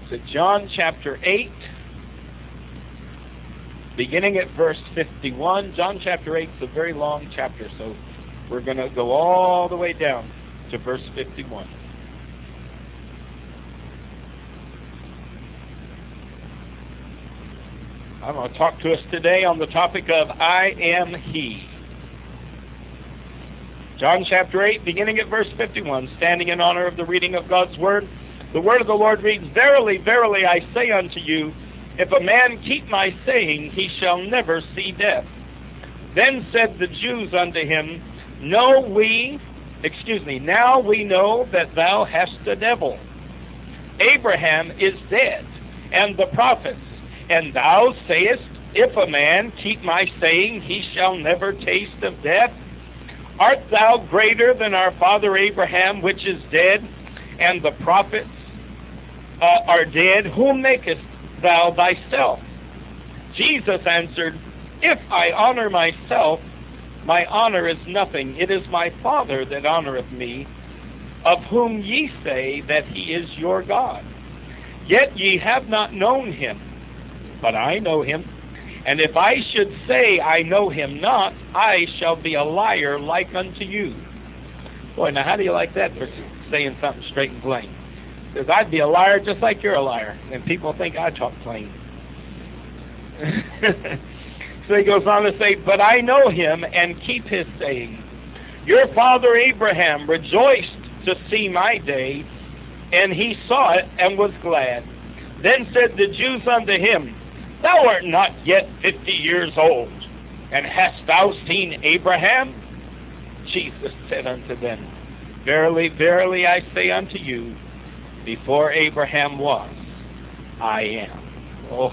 to John chapter 8, beginning at verse 51. John chapter 8 is a very long chapter, so we're going to go all the way down to verse 51. I'm going to talk to us today on the topic of I am He. John chapter 8, beginning at verse 51, standing in honor of the reading of God's Word. The Word of the Lord reads, Verily, verily, I say unto you, if a man keep my saying, he shall never see death. Then said the Jews unto him, Now we know that thou hast a devil. Abraham is dead, and the prophets, and thou sayest, If a man keep my saying, he shall never taste of death. Art thou greater than our father Abraham, which is dead, and the prophets are dead? Whom makest thou thyself? Jesus answered, If I honor myself, my honor is nothing. It is my Father that honoreth me, of whom ye say that he is your God. Yet ye have not known him, but I know him. And if I should say I know him not, I shall be a liar like unto you. Boy, now how do you like that for saying something straight and plain? Because I'd be a liar just like you're a liar, and people think I talk plain. So he goes on to say, But I know him and keep his saying. Your father Abraham rejoiced to see my day, and he saw it and was glad. Then said the Jews unto him, Thou art not yet 50 years old, and hast thou seen Abraham? Jesus said unto them, Verily, verily, I say unto you, before Abraham was, I am. Oh,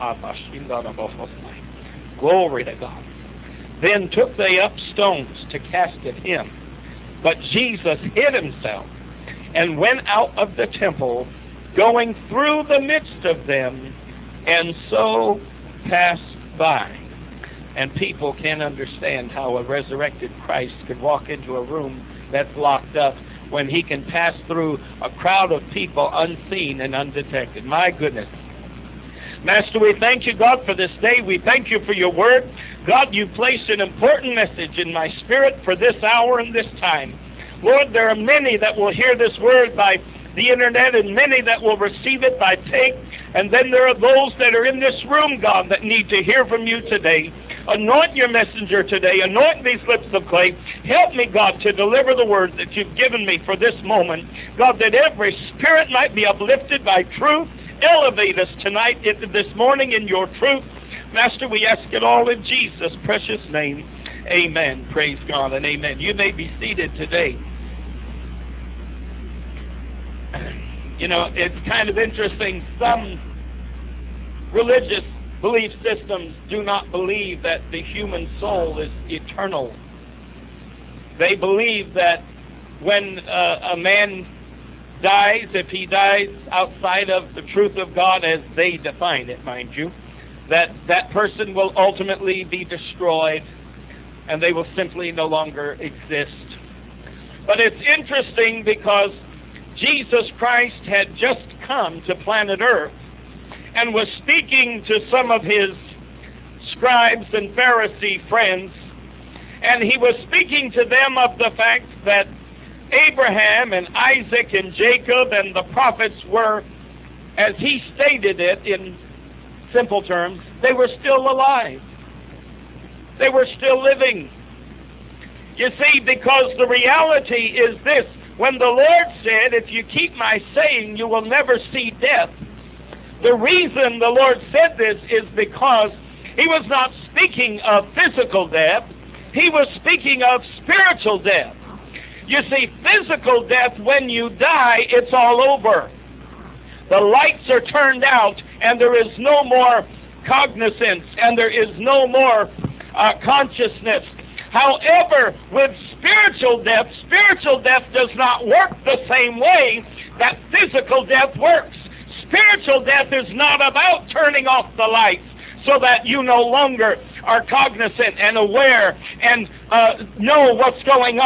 glory to God. Then took they up stones to cast at him. But Jesus hid himself, and went out of the temple, going through the midst of them, and so passed by. And people can't understand how a resurrected Christ could walk into a room that's locked up when he can pass through a crowd of people unseen and undetected. My goodness. Master, we thank you, God, for this day. We thank you for your word. God, you placed an important message in my spirit for this hour and this time. Lord, there are many that will hear this word by the internet, and many that will receive it by tape. And then there are those that are in this room, God, that need to hear from you today. Anoint your messenger today. Anoint these lips of clay. Help me, God, to deliver the word that you've given me for this moment. God, that every spirit might be uplifted by truth. Elevate us tonight, this morning, in your truth. Master, we ask it all in Jesus' precious name. Amen. Praise God and amen. You may be seated today. You know, it's kind of interesting. Some religious belief systems do not believe that the human soul is eternal. They believe that when a man dies, if he dies outside of the truth of God as they define it, mind you, that that person will ultimately be destroyed and they will simply no longer exist. But it's interesting because Jesus Christ had just come to planet Earth and was speaking to some of his scribes and Pharisee friends, and he was speaking to them of the fact that Abraham and Isaac and Jacob and the prophets were, as he stated it in simple terms, they were still alive. They were still living. You see, because the reality is this: when the Lord said, if you keep my saying, you will never see death, the reason the Lord said this is because he was not speaking of physical death. He was speaking of spiritual death. You see, physical death, when you die, it's all over. The lights are turned out, and there is no more cognizance, and there is no more consciousness. However, with spiritual death does not work the same way that physical death works. Spiritual death is not about turning off the lights so that you no longer are cognizant and aware and know what's going on.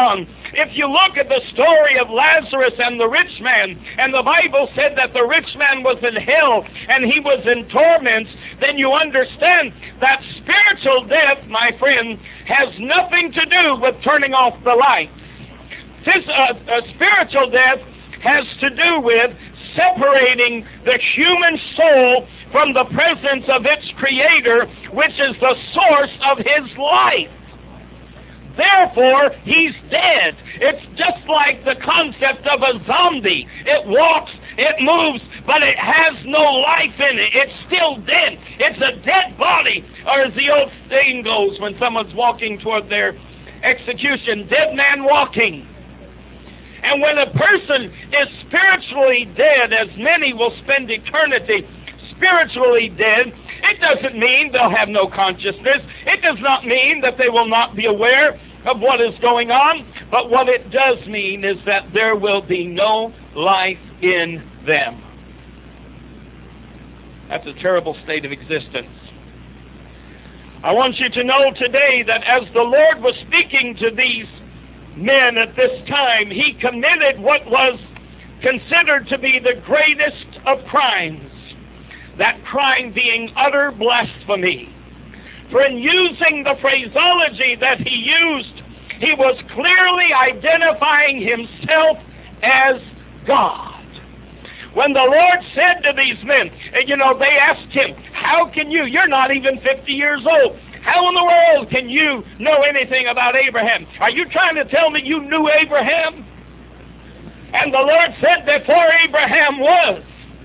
If you look at the story of Lazarus and the rich man, and the Bible said that the rich man was in hell and he was in torments, then you understand that spiritual death, my friend, has nothing to do with turning off the lights. Spiritual death has to do with separating the human soul from the presence of its Creator, which is the source of his life. Therefore, he's dead. It's just like the concept of a zombie. It walks, it moves, but it has no life in it. It's still dead. It's a dead body. Or as the old saying goes when someone's walking toward their execution, dead man walking. And when a person is spiritually dead, as many will spend eternity spiritually dead, it doesn't mean they'll have no consciousness. It does not mean that they will not be aware of what is going on. But what it does mean is that there will be no life in them. That's a terrible state of existence. I want you to know today that as the Lord was speaking to these men at this time, he committed what was considered to be the greatest of crimes. That crime being utter blasphemy. For in using the phraseology that he used, he was clearly identifying himself as God. When the Lord said to these men, they asked him, how can you're not even 50 years old. How in the world can you know anything about Abraham? Are you trying to tell me you knew Abraham? And the Lord said, before Abraham was,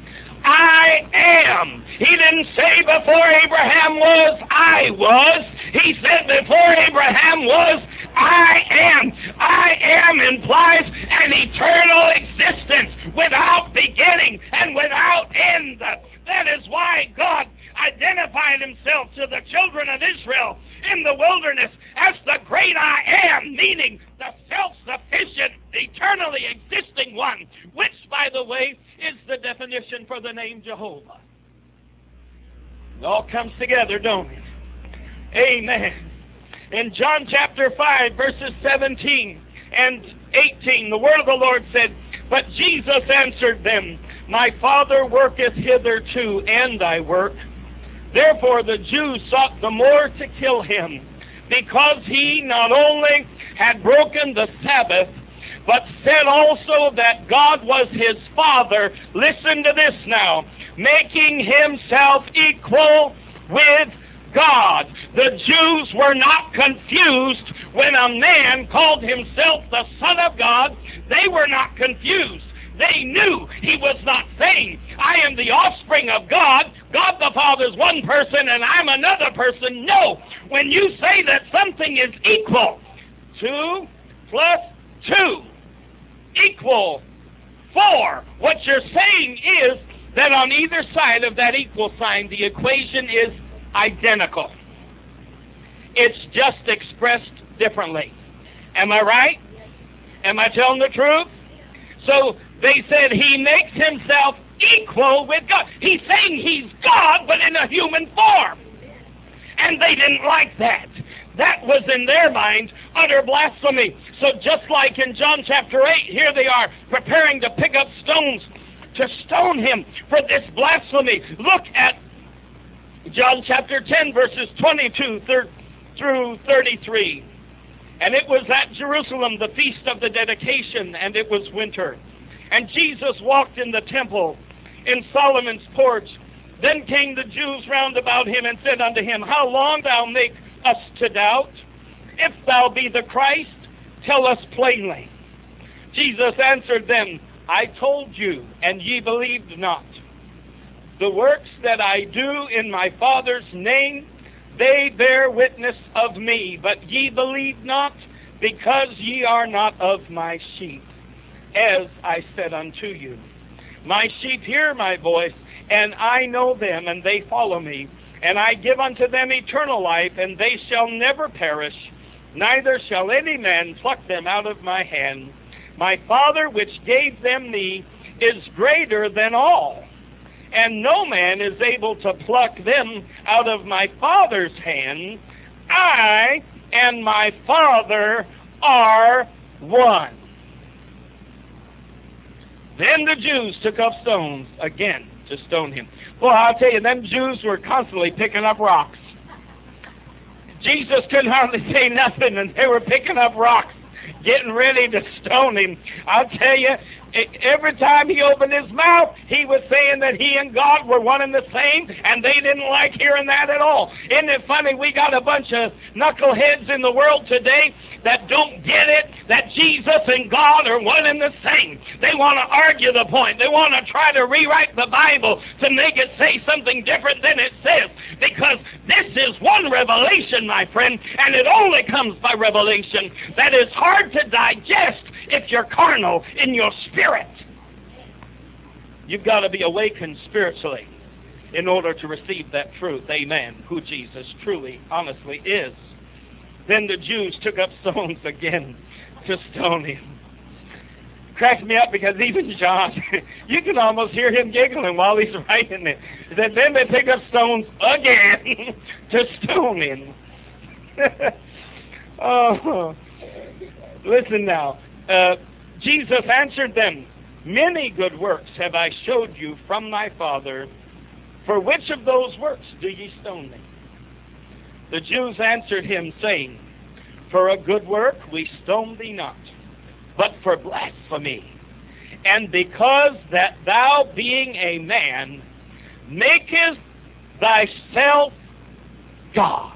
I am. He didn't say before Abraham was, I was. He said before Abraham was, I am. I am implies an eternal existence without beginning and without end. That is why God identified himself to the children of Israel in the wilderness as the great I am, meaning the self-sufficient, eternally existing one, which, by the way, is the definition for the name Jehovah. It all comes together, don't it? Amen. In John chapter 5, verses 17 and 18, the word of the Lord said, but Jesus answered them, my Father worketh hitherto, and I work. Therefore the Jews sought the more to kill him, because he not only had broken the Sabbath, but said also that God was his Father. Listen to this now. Making himself equal with God. The Jews were not confused when a man called himself the Son of God. They were not confused. They knew he was not saying, I am the offspring of God. God the Father is one person and I'm another person. No. When you say that something is equal, 2 plus 2 equal 4. What you're saying is that on either side of that equal sign, the equation is identical. It's just expressed differently. Am I right? Am I telling the truth? So they said he makes himself equal with God. He's saying he's God, but in a human form. And they didn't like that. That was in their mind utter blasphemy. So just like in John chapter 8, here they are preparing to pick up stones to stone him for this blasphemy. Look at John chapter 10, verses 22 through 33. And it was at Jerusalem, the feast of the dedication, and it was winter. And Jesus walked in the temple in Solomon's porch. Then came the Jews round about him and said unto him, how long thou make us to doubt? If thou be the Christ, tell us plainly. Jesus answered them, I told you, and ye believed not. The works that I do in my Father's name, they bear witness of me, but ye believe not, because ye are not of my sheep, as I said unto you. My sheep hear my voice, and I know them, and they follow me. And I give unto them eternal life, and they shall never perish, neither shall any man pluck them out of my hand. My Father which gave them me is greater than all, and no man is able to pluck them out of my Father's hand. I and my Father are 1. Then the Jews took up stones again to stone him. Boy, I'll tell you, them Jews were constantly picking up rocks. Jesus couldn't hardly say nothing, and they were picking up rocks, getting ready to stone him. I'll tell you, every time he opened his mouth, he was saying that he and God were one and the same, and they didn't like hearing that at all. Isn't it funny? We got a bunch of knuckleheads in the world today that don't get it, that Jesus and God are one and the same. They want to argue the point. They want to try to rewrite the Bible to make it say something different than it says, because this is one revelation, my friend, and it only comes by revelation that is hard to digest if you're carnal in your spirit. You've got to be awakened spiritually in order to receive that truth. Amen. Who Jesus truly, honestly is. Then the Jews took up stones again to stone him. Cracks me up because even John, you can almost hear him giggling while he's writing it. Then they pick up stones again to stone him. Oh, listen now. Jesus answered them, "Many good works have I showed you from my Father. For which of those works do ye stone me?" The Jews answered him, saying, "For a good work we stone thee not, but for blasphemy, and because that thou, being a man, makest thyself God."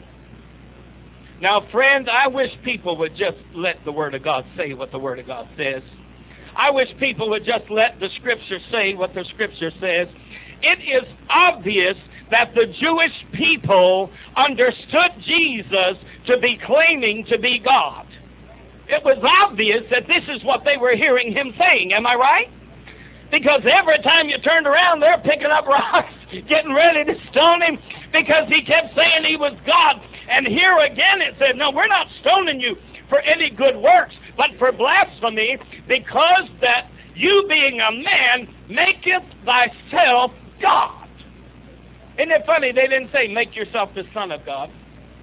Now, friend, I wish people would just let the Word of God say what the Word of God says. I wish people would just let the Scripture say what the Scripture says. It is obvious that the Jewish people understood Jesus to be claiming to be God. It was obvious that this is what they were hearing him saying. Am I right? Because every time you turned around, they're picking up rocks, getting ready to stone him, because he kept saying he was God. And here again it said, no, we're not stoning you for any good works, but for blasphemy, because that you being a man maketh thyself God. Isn't it funny? They didn't say, make yourself the Son of God.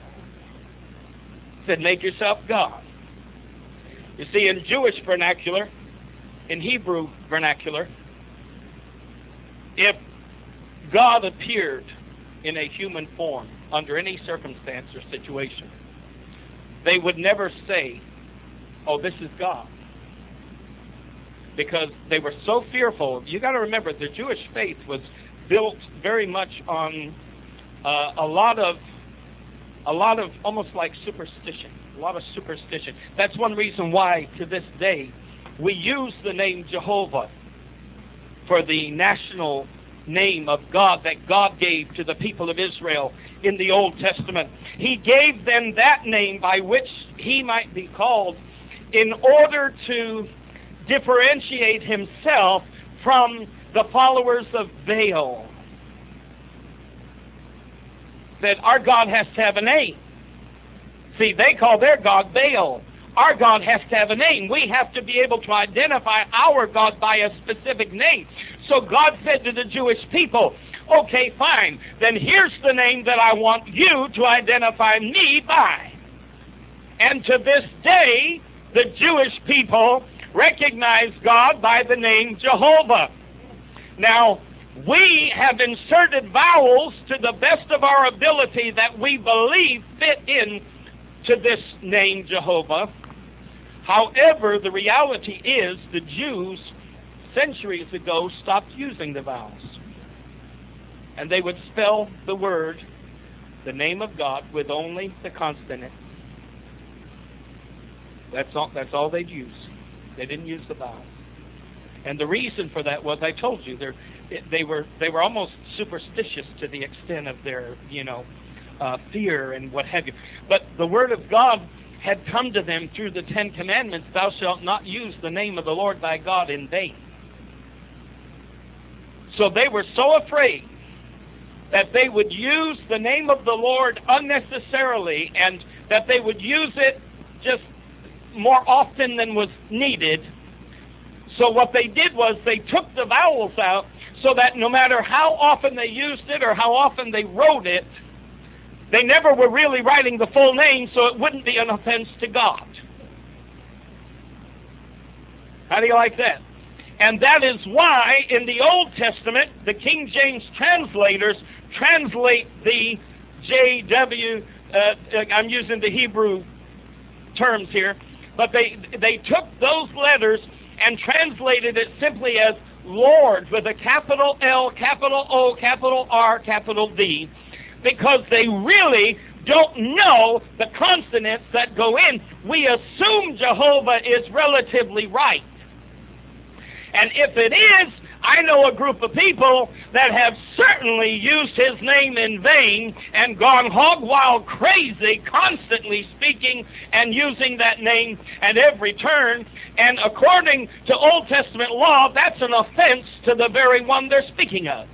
They said, make yourself God. You see, in Jewish vernacular, in Hebrew vernacular, if God appeared in a human form under any circumstance or situation, they would never say, oh, this is God. Because they were so fearful. You got to remember, the Jewish faith was built very much on a lot of almost like superstition, a lot of superstition. That's one reason why to this day we use the name Jehovah for the national name of God that God gave to the people of Israel in the Old Testament. He gave them that name by which he might be called in order to differentiate himself from the followers of Baal. That our God has to have a name. See, they call their God Baal. Our God has to have a name. We have to be able to identify our God by a specific name. So God said to the Jewish people, okay, fine, then here's the name that I want you to identify me by. And to this day, the Jewish people recognize God by the name Jehovah. Now, we have inserted vowels to the best of our ability that we believe fit in to this name Jehovah. However, the reality is the Jews centuries ago stopped using the vowels. And they would spell the word, the name of God, with only the consonant. That's all they'd use. They didn't use the vowels. And the reason for that was, I told you, they were almost superstitious to the extent of their, fear and what have you. But the Word of God had come to them through the Ten Commandments, thou shalt not use the name of the Lord thy God in vain. So they were so afraid that they would use the name of the Lord unnecessarily, and that they would use it just more often than was needed. So what they did was they took the vowels out so that no matter how often they used it or how often they wrote it, they never were really writing the full name, so it wouldn't be an offense to God. How do you like that? And that is why in the Old Testament, the King James translators translate the JW, I'm using the Hebrew terms here, but they took those letters and translated it simply as Lord with a capital L, capital O, capital R, capital D, because they really don't know the consonants that go in. We assume Jehovah is relatively right. And if it is, I know a group of people that have certainly used his name in vain and gone hog wild crazy, constantly speaking and using that name at every turn. And according to Old Testament law, that's an offense to the very one they're speaking of.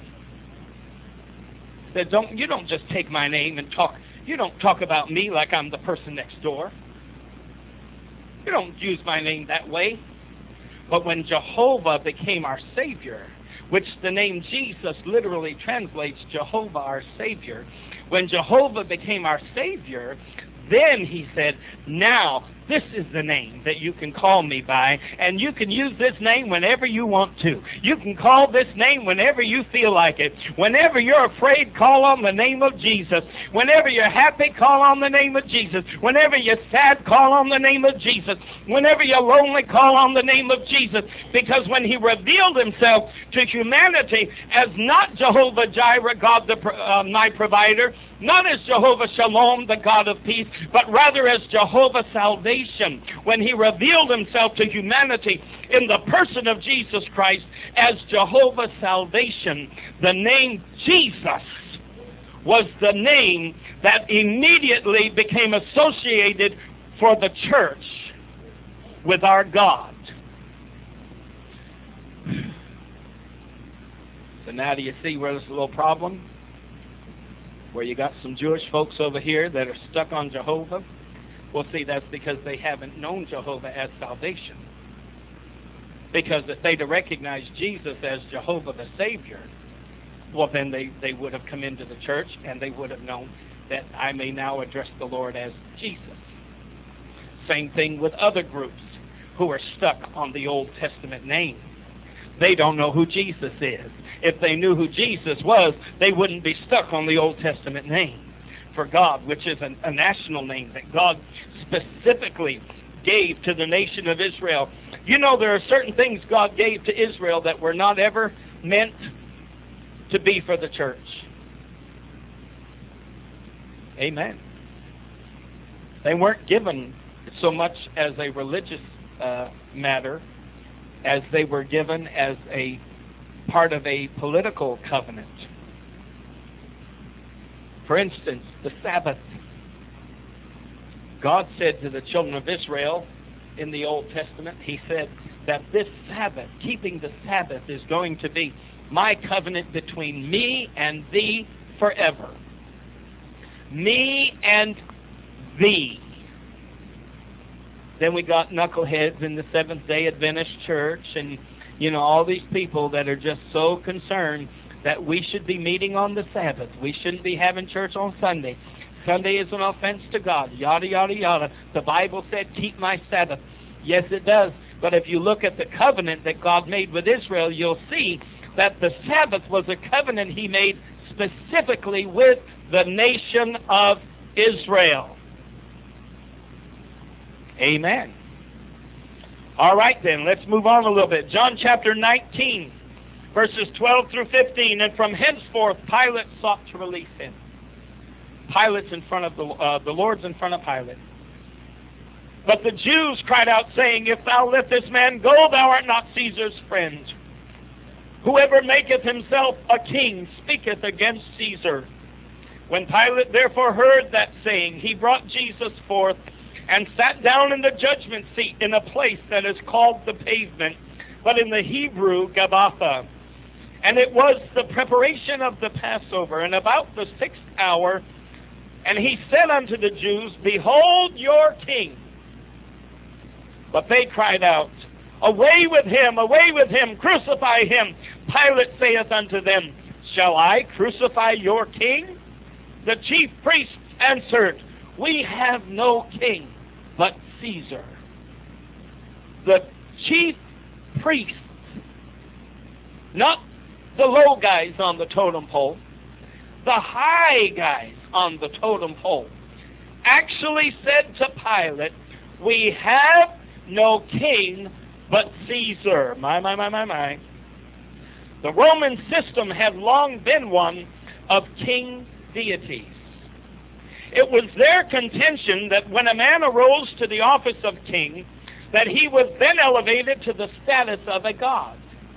That you don't just take my name and talk. You don't talk about me like I'm the person next door. You don't use my name that way. But when Jehovah became our Savior, which the name Jesus literally translates Jehovah our Savior, when Jehovah became our Savior, then he said, now this is the name that you can call me by, and you can use this name whenever you want to. You can call this name whenever you feel like it. Whenever you're afraid, call on the name of Jesus. Whenever you're happy, call on the name of Jesus. Whenever you're sad, call on the name of Jesus. Whenever you're lonely, call on the name of Jesus. Because when he revealed himself to humanity as not Jehovah Jireh, God my provider, not as Jehovah Shalom, the God of peace, but rather as Jehovah Salvation, when he revealed himself to humanity in the person of Jesus Christ as Jehovah Salvation, the name Jesus was the name that immediately became associated for the church with our God. So now do you see where there's a little problem? Where you got some Jewish folks over here that are stuck on Jehovah? Well, see, that's because they haven't known Jehovah as salvation. Because if they'd have recognized Jesus as Jehovah the Savior, well, then they would have come into the church and they would have known that I may now address the Lord as Jesus. Same thing with other groups who are stuck on the Old Testament name. They don't know who Jesus is. If they knew who Jesus was, they wouldn't be stuck on the Old Testament name for God, which is a national name that God specifically gave to the nation of Israel. You know, there are certain things God gave to Israel that were not ever meant to be for the church. Amen. They weren't given so much as a religious matter as they were given as a part of a political covenant. For instance, the Sabbath. God said to the children of Israel in the Old Testament, he said that this Sabbath, keeping the Sabbath, is going to be my covenant between me and thee forever. Me and thee. Then we got knuckleheads in the Seventh-day Adventist Church and, you know, all these people that are just so concerned that we should be meeting on the Sabbath. We shouldn't be having church on Sunday. Sunday is an offense to God. Yada, yada, yada. The Bible said, keep my Sabbath. Yes, it does. But if you look at the covenant that God made with Israel, you'll see that the Sabbath was a covenant he made specifically with the nation of Israel. Amen. All right then, let's move on a little bit. John chapter 19, verses 12 through 15. And from henceforth Pilate sought to release him. Pilate's in front of the Lord's in front of Pilate. But the Jews cried out, saying, if thou let this man go, thou art not Caesar's friend. Whoever maketh himself a king speaketh against Caesar. When Pilate therefore heard that saying, he brought Jesus forth, and sat down in the judgment seat in a place that is called the Pavement, but in the Hebrew, Gabbatha. And it was the preparation of the Passover, and about the 6th hour, and he said unto the Jews, behold your king. But they cried out, away with him, crucify him. Pilate saith unto them, shall I crucify your king? The chief priests answered, we have no king but Caesar. The chief priests, not the low guys on the totem pole, the high guys on the totem pole, actually said to Pilate, "We have no king but Caesar." My. The Roman system had long been one of king deities. It was their contention that when a man arose to the office of king, that he was then elevated to the status of a god.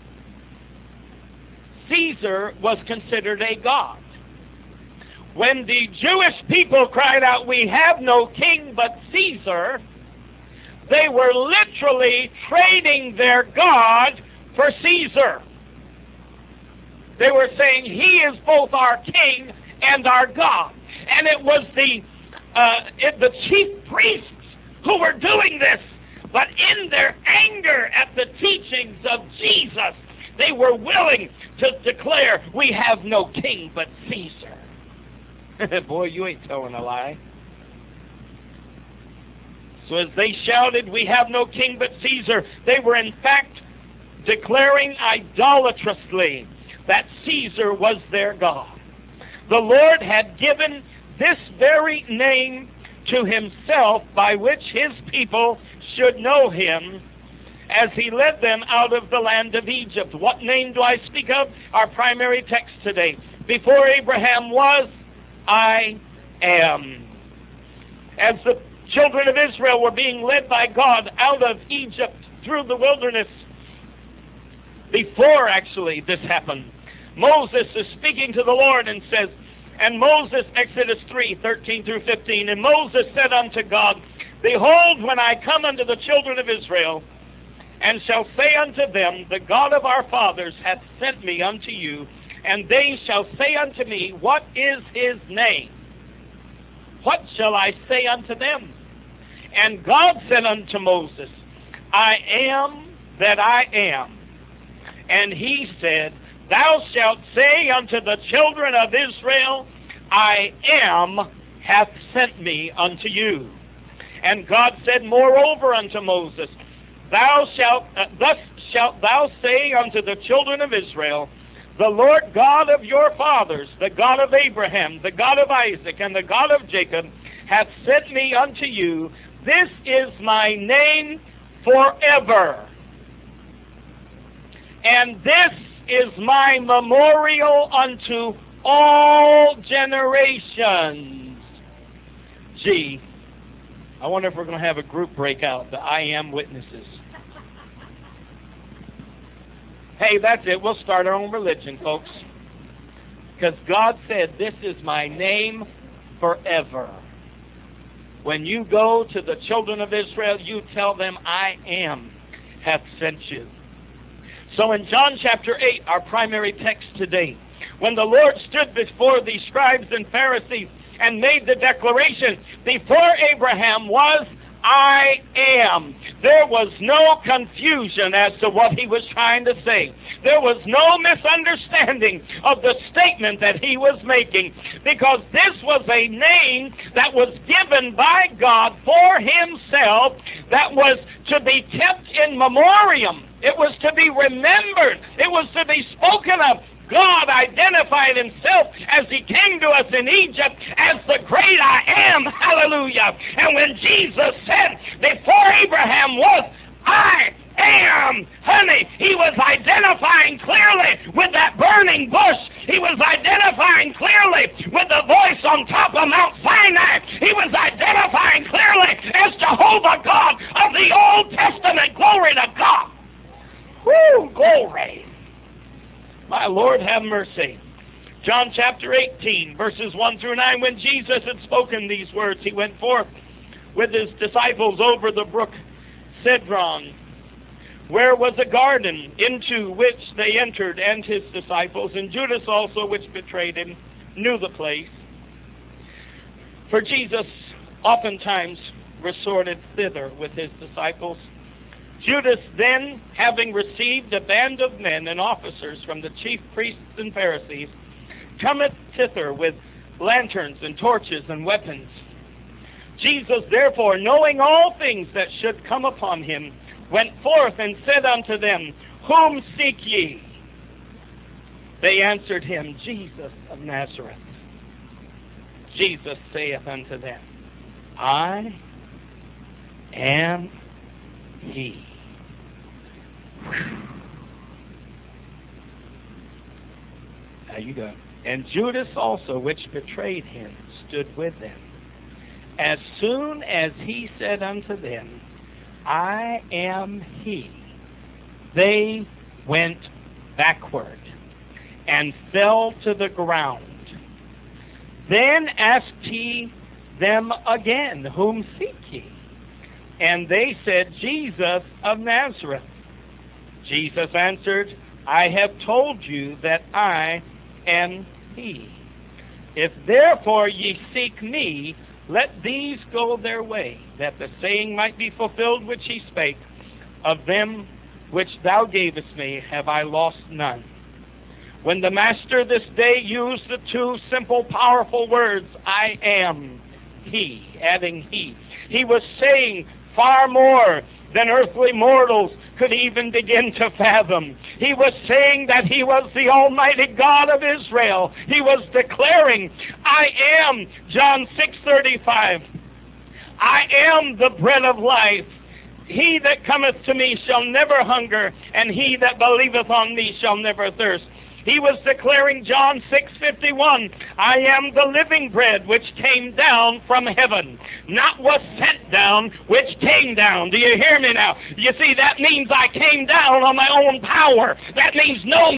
Caesar was considered a god. When the Jewish people cried out, "We have no king but Caesar," they were literally trading their God for Caesar. They were saying, "He is both our king and our God." And it was the chief priests who were doing this. But in their anger at the teachings of Jesus, they were willing to declare, "We have no king but Caesar." Boy, you ain't telling a lie. So as they shouted, "We have no king but Caesar," they were in fact declaring idolatrously that Caesar was their God. The Lord had given this very name to himself by which his people should know him as he led them out of the land of Egypt. What name do I speak of? Our primary text today. Before Abraham was, I am. As the children of Israel were being led by God out of Egypt through the wilderness, before actually this happened, Moses is speaking to the Lord and says, and Moses, Exodus 3:13 through 15, and Moses said unto God, "Behold, when I come unto the children of Israel, and shall say unto them, The God of our fathers hath sent me unto you, and they shall say unto me, What is his name? What shall I say unto them? And God said unto Moses, I am that I am. And he said, Thou shalt say unto the children of Israel, I am hath sent me unto you. And God said moreover unto Moses, thus shalt thou say unto the children of Israel, The Lord God of your fathers, the God of Abraham, the God of Isaac, and the God of Jacob, hath sent me unto you. This is my name forever. And this is my memorial unto all generations. Gee, I wonder if we're going to have a group breakout, the I Am Witnesses. Hey, that's it. We'll start our own religion, folks. Because God said, this is my name forever. When you go to the children of Israel, you tell them, I am hath sent you. So in John chapter 8, our primary text today, when the Lord stood before the scribes and Pharisees and made the declaration, before Abraham was, I am. There was no confusion as to what he was trying to say. There was no misunderstanding of the statement that he was making, because this was a name that was given by God for himself that was to be kept in memoriam. It was to be remembered. It was to be spoken of. God identified himself as he came to us in Egypt as the great I am. Hallelujah. And when Jesus said, before Abraham was, I am, honey, he was identifying clearly with that burning bush. He was identifying clearly with the voice on top of Mount Sinai. He was identifying clearly as Jehovah God of the Old Testament. Glory to God. Woo, glory. My Lord, have mercy. John chapter 18, verses 1 through 9. When Jesus had spoken these words, he went forth with his disciples over the brook Cedron, where was a garden, into which they entered, and his disciples, and Judas also, which betrayed him, knew the place. For Jesus oftentimes resorted thither with his disciples. Judas then, having received a band of men and officers from the chief priests and Pharisees, cometh thither with lanterns and torches and weapons. Jesus, therefore, knowing all things that should come upon him, went forth and said unto them, Whom seek ye? They answered him, Jesus of Nazareth. Jesus saith unto them, I am he. Now you go. And Judas also, which betrayed him, stood with them. As soon as he said unto them, I am he, they went backward and fell to the ground. Then asked he them again, Whom seek ye? And they said, Jesus of Nazareth. Jesus answered, I have told you that I am he. If therefore ye seek me, let these go their way, that the saying might be fulfilled which he spake, Of them which thou gavest me have I lost none. When the Master this day used the two simple, powerful words, I am he, adding he was saying far more than earthly mortals could even begin to fathom. He was saying that he was the Almighty God of Israel. He was declaring, I am, John 6:35. I am the bread of life. He that cometh to me shall never hunger, and he that believeth on me shall never thirst. He was declaring John 6:51, I am the living bread which came down from heaven, not was sent down, which came down. Do you hear me now? You see, that means I came down on my own power. That means no